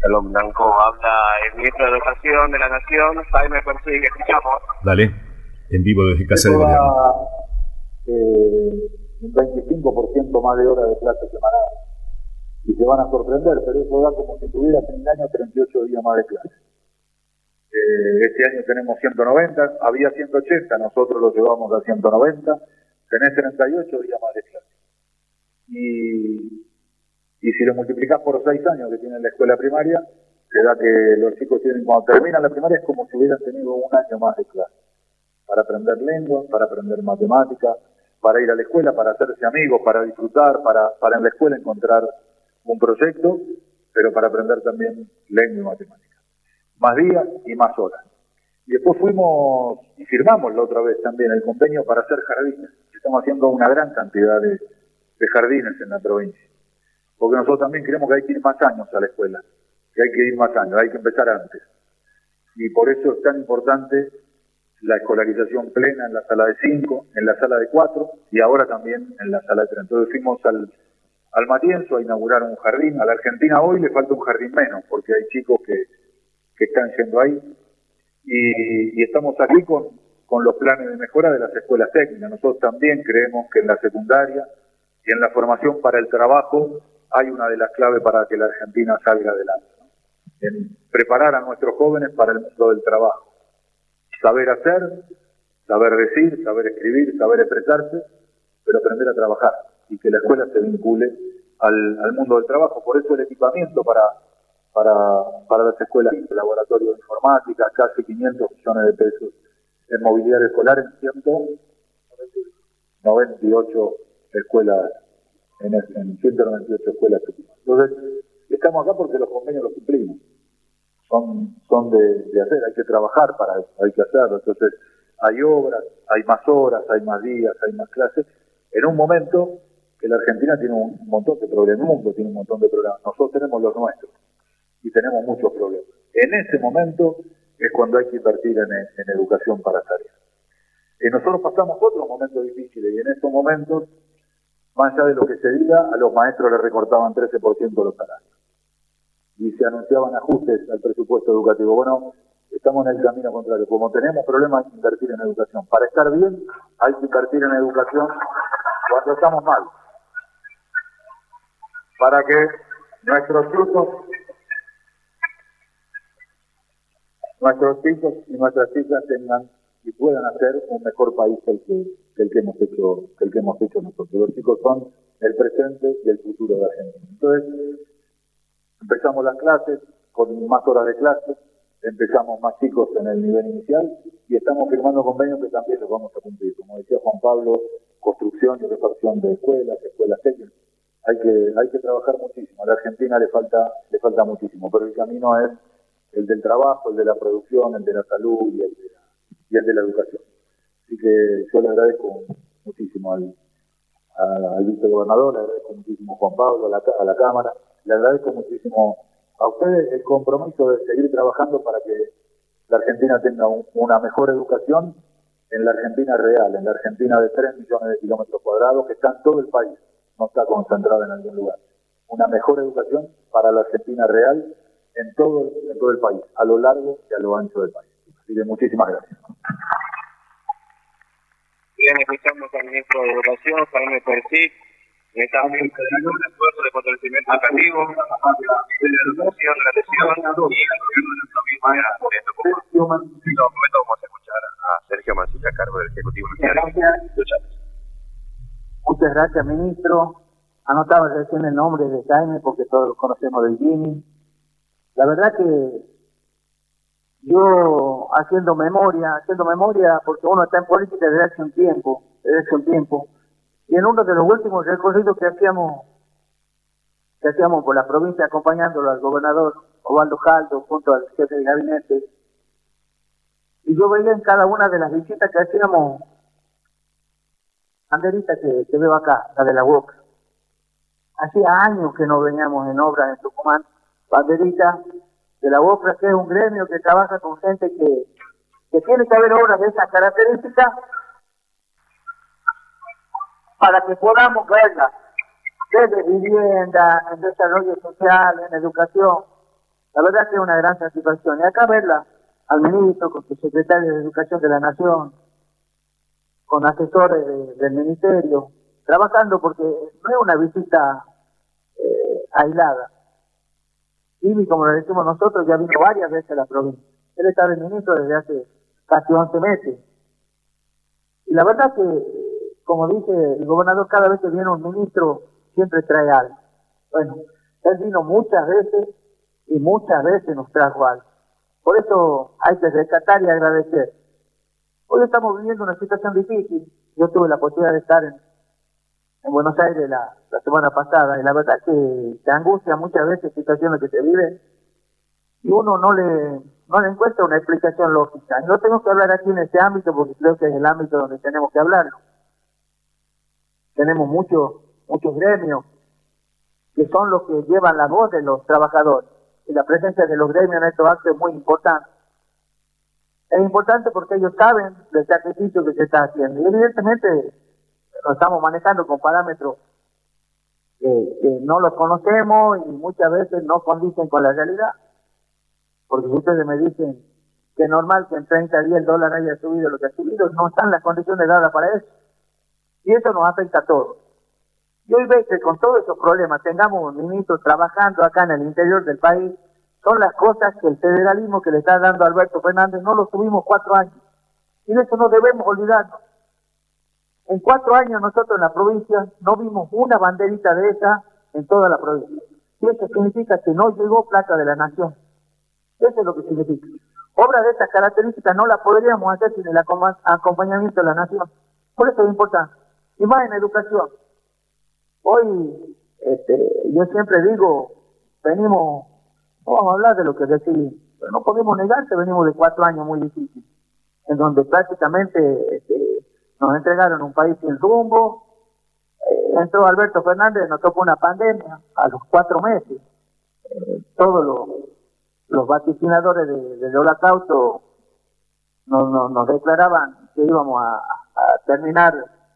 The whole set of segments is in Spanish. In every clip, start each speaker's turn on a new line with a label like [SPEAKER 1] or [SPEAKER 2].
[SPEAKER 1] Shalom Blanco, habla el ministro de Educación de la Nación, Jaime Persigue, escuchamos.
[SPEAKER 2] Dale, en vivo desde Casa de Gobierno.
[SPEAKER 3] Un 25% más de horas de clase semanal. Y se van a sorprender, pero eso da como si tuviera fin de año 38 días más de clase. Este año tenemos 190, había 180, nosotros lo llevamos a 190, tenés 38 días más de clase. Y si lo multiplicás por 6 años que tiene la escuela primaria, te da que los chicos tienen, cuando terminan la primaria, es como si hubieran tenido un año más de clase. Para aprender lengua, para aprender matemáticas, para ir a la escuela, para hacerse amigos, para disfrutar, para en la escuela encontrar un proyecto, pero para aprender también lengua y matemáticas. Más días y más horas. Y después fuimos y firmamos la otra vez también el convenio para hacer jardines. Estamos haciendo una gran cantidad de jardines en la provincia. Porque nosotros también creemos que hay que ir más años a la escuela, que hay que ir más años, hay que empezar antes. Y por eso es tan importante la escolarización plena en la sala de 5, en la sala de 4 y ahora también en la sala de 3. Entonces fuimos al Matienzo a inaugurar un jardín. A la Argentina hoy le falta un jardín menos, porque hay chicos que están yendo ahí. Y estamos aquí con los planes de mejora de las escuelas técnicas. Nosotros también creemos que en la secundaria y en la formación para el trabajo hay una de las claves para que la Argentina salga adelante, ¿no? En preparar a nuestros jóvenes para el mundo del trabajo. Saber hacer, saber decir, saber escribir, saber expresarse, pero aprender a trabajar y que la escuela se vincule al mundo del trabajo. Por eso el equipamiento para las escuelas, el laboratorio de informática, casi 500 millones de pesos en mobiliario escolar en 198 escuelas, en 198 escuelas. Entonces, estamos acá porque los convenios los cumplimos. Son de hacer, hay que trabajar para eso, hay que hacerlo. Entonces, hay obras, hay más horas, hay más días, hay más clases. En un momento que la Argentina tiene un montón de problemas, el mundo tiene un montón de problemas. Nosotros tenemos los nuestros y tenemos muchos problemas. En ese momento es cuando hay que invertir en educación para tareas. Nosotros pasamos otros momentos difíciles y en esos momentos, más allá de lo que se diga, a los maestros les recortaban 13% los salarios. Y se anunciaban ajustes al presupuesto educativo. Bueno, estamos en el camino contrario. Como tenemos problemas, hay que invertir en educación. Para estar bien, hay que invertir en educación cuando estamos mal. Para que nuestros hijos y nuestras hijas tengan y puedan hacer un mejor país que el que hemos hecho nosotros. Los chicos son el presente y el futuro de Argentina. Entonces, empezamos las clases con más horas de clase, empezamos más chicos en el nivel inicial y estamos firmando convenios que también los vamos a cumplir. Como decía Juan Pablo, construcción y refacción de escuelas técnicas. Hay que trabajar muchísimo. A la Argentina le falta muchísimo, pero el camino es el del trabajo, el de la producción, el de la salud y el de la educación. Así que yo le agradezco muchísimo al vicegobernador, le agradezco muchísimo a Juan Pablo, a la Cámara, le agradezco muchísimo a ustedes el compromiso de seguir trabajando para que la Argentina tenga una mejor educación en la Argentina real, en la Argentina de 3 millones de kilómetros cuadrados, que está en todo el país, no está concentrada en algún lugar. Una mejor educación para la Argentina real en todo el país, a lo largo y a lo ancho del país. Así que muchísimas gracias.
[SPEAKER 1] Bien, escuchamos al ministro de Educación, Jaime Persic. Estamos en un esfuerzo de fortalecimiento educativo, de la educación, de la atención y el gobierno de la provincia de Tucumán. En este momento vamos a escuchar a Sergio Mancilla, a cargo del Ejecutivo Nacional.
[SPEAKER 4] Muchas gracias, ministro. Anotaba recién el nombre de Jaime porque todos lo conocemos del Jimmy. La verdad que yo haciendo memoria, porque uno está en política desde hace un tiempo, y en uno de los últimos recorridos que hacíamos por la provincia acompañándolo al gobernador Osvaldo Jaldo junto al jefe de gabinete, y yo veía en cada una de las visitas que hacíamos banderita que veo acá, la de la UOC. Hacía años que no veníamos en obras en Tucumán, banderita de la UOC, que es un gremio que trabaja con gente que tiene que haber obras de esas características para que podamos verlas, desde vivienda, en desarrollo social, en educación. La verdad que es una gran satisfacción. Y acá verla al ministro, con su secretario de Educación de la Nación, con asesores del Ministerio, trabajando, porque no es una visita aislada. Y como lo decimos nosotros, ya vino varias veces a la provincia. Él está de ministro desde hace casi 11 meses. Y la verdad que, como dice el gobernador, cada vez que viene un ministro, siempre trae algo. Bueno, él vino muchas veces y muchas veces nos trajo algo. Por eso hay que rescatar y agradecer. Hoy estamos viviendo una situación difícil. Yo tuve la posibilidad de estar en Buenos Aires la semana pasada, y la verdad que te angustia muchas veces situaciones que se viven y uno no le encuentra una explicación lógica. No tengo que hablar aquí en este ámbito porque creo que es el ámbito donde tenemos que hablarlo. Tenemos muchos gremios que son los que llevan la voz de los trabajadores, y la presencia de los gremios en estos actos es muy importante. Es importante porque ellos saben del sacrificio que se está haciendo, y evidentemente lo estamos manejando con parámetros que no los conocemos y muchas veces no condicen con la realidad. Porque si ustedes me dicen que es normal que en 30 días el dólar haya subido lo que ha subido, no están las condiciones dadas para eso. Y eso nos afecta a todos. Y hoy ve que con todos esos problemas tengamos ministros trabajando acá en el interior del país, son las cosas que el federalismo que le está dando a Alberto Fernández no lo tuvimos 4 años. Y de eso no debemos olvidarnos. En 4 años nosotros en la provincia no vimos una banderita de esa en toda la provincia. Y eso significa que no llegó plata de la nación. Eso es lo que significa. Obras de estas características no las podríamos hacer sin el acompañamiento de la nación. Por eso es importante. Y más en educación. Hoy, yo siempre digo, no vamos a hablar de lo que recibimos, pero no podemos negar que venimos de 4 años muy difíciles, en donde prácticamente nos entregaron un país sin rumbo. Entró Alberto Fernández, nos tocó una pandemia a los 4 meses. Todos los vaticinadores del holocausto nos declaraban que íbamos a terminar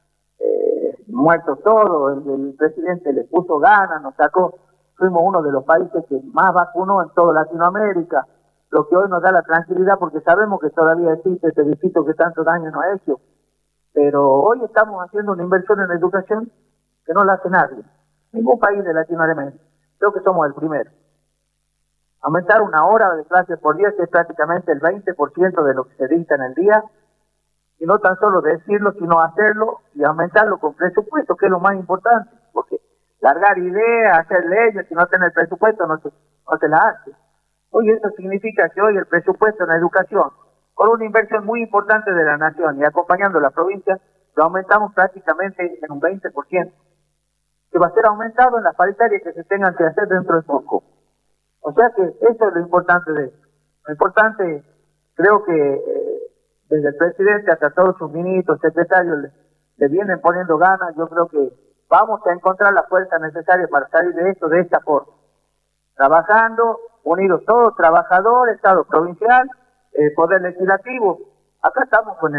[SPEAKER 4] muertos todos. El presidente le puso ganas, nos sacó. Fuimos uno de los países que más vacunó en toda Latinoamérica, lo que hoy nos da la tranquilidad porque sabemos que todavía existe este bichito que tanto daño nos ha hecho. Pero hoy estamos haciendo una inversión en educación que no la hace nadie, ningún país de Latinoamérica. Creo que somos el primero. Aumentar 1 hora de clase por día, que es prácticamente el 20% de lo que se dicta en el día, y no tan solo decirlo, sino hacerlo y aumentarlo con presupuesto, que es lo más importante, porque largar ideas, hacer leyes, si no tener presupuesto no se la hace. Hoy eso significa que hoy el presupuesto en la educación, con una inversión muy importante de la nación y acompañando a la provincia, lo aumentamos prácticamente en un 20%, que va a ser aumentado en las paritarias que se tengan que hacer dentro de poco. O sea que eso es lo importante de eso. Lo importante, creo que desde el presidente hasta todos sus ministros, secretarios, le vienen poniendo ganas. Yo creo que vamos a encontrar la fuerza necesaria para salir de esto de esta forma. Trabajando, unidos todos, trabajadores, Estado provincial, Poder Legislativo. Acá estamos con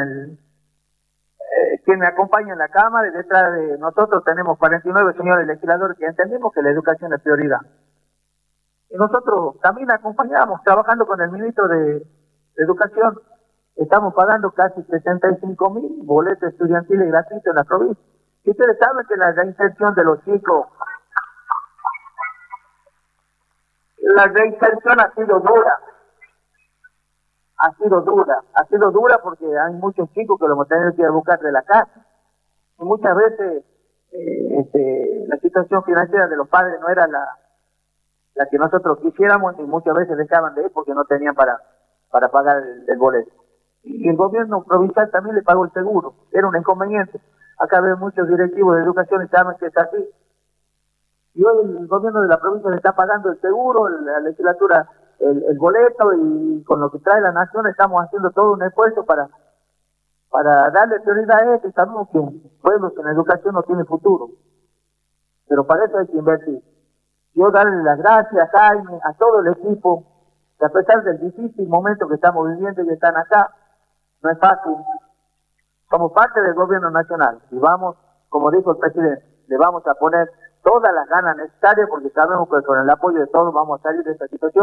[SPEAKER 4] quien me acompaña en la Cámara, y detrás de nosotros tenemos 49 señores legisladores que entendemos que la educación es prioridad. Y nosotros también acompañamos, trabajando con el ministro de Educación. Estamos pagando casi 65.000 boletos estudiantiles gratuitos en la provincia. Y ustedes saben que la reinserción de los chicos, la reinserción ha sido dura. Ha sido dura porque hay muchos chicos que lo hemos tenido que ir a buscar de la casa. Y muchas veces la situación financiera de los padres no era la que nosotros quisiéramos, y muchas veces dejaban de ir porque no tenían para pagar el boleto. Y el gobierno provincial también le pagó el seguro, era un inconveniente. Acá ven muchos directivos de educación y saben que es así. Y hoy el gobierno de la provincia le está pagando el seguro, la legislatura el boleto, y con lo que trae la nación estamos haciendo todo un esfuerzo para darle prioridad a esto. Y sabemos que pueblos en educación no tienen futuro, pero para eso hay que invertir. Yo darle las gracias a Jaime, a todo el equipo, que a pesar del difícil momento que estamos viviendo y están acá, no es fácil. Somos parte del gobierno nacional y vamos, como dijo el presidente, le vamos a poner todas las ganas necesarias porque sabemos que con el apoyo de todos vamos a salir de esta situación.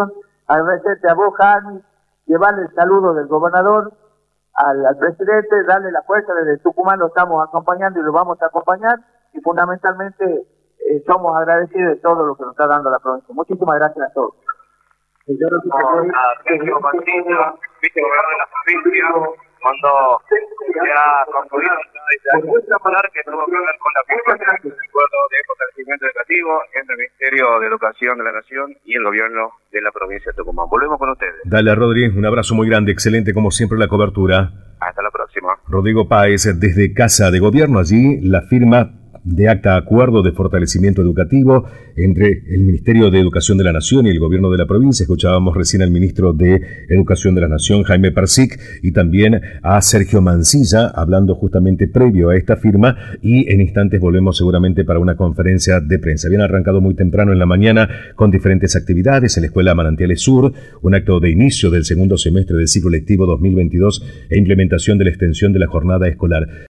[SPEAKER 4] agradecerte a vos, Jaime, llevarle el saludo del gobernador al presidente, darle la fuerza. Desde Tucumán lo estamos acompañando y lo vamos a acompañar, y fundamentalmente somos agradecidos de todo lo que nos está dando la provincia. Muchísimas gracias a todos.
[SPEAKER 1] A Sergio Mancilla, vicegobernador de la provincia, cuando ya concluido esta hablar que tuvo que ver con la firma del acuerdo de fortalecimiento educativo entre el Ministerio de Educación de la Nación y el gobierno de la provincia de Tucumán. Volvemos con ustedes.
[SPEAKER 2] Dale, Rodri, un abrazo muy grande, excelente como siempre la cobertura.
[SPEAKER 1] Hasta la próxima.
[SPEAKER 2] Rodrigo Páez, desde Casa de Gobierno, allí la firma de acta acuerdo de fortalecimiento educativo entre el Ministerio de Educación de la Nación y el Gobierno de la provincia. Escuchábamos recién al Ministro de Educación de la Nación, Jaime Persic, y también a Sergio Mancilla, hablando justamente previo a esta firma, y en instantes volvemos seguramente para una conferencia de prensa. Habían arrancado muy temprano en la mañana con diferentes actividades en la Escuela Manantiales Sur, un acto de inicio del segundo semestre del ciclo lectivo 2022 e implementación de la extensión de la jornada escolar.